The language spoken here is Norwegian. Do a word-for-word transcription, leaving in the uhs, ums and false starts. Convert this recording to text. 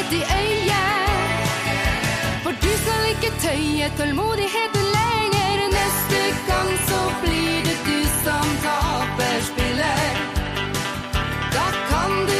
midt i øyet. For du skal ikke tøye, tålmodighet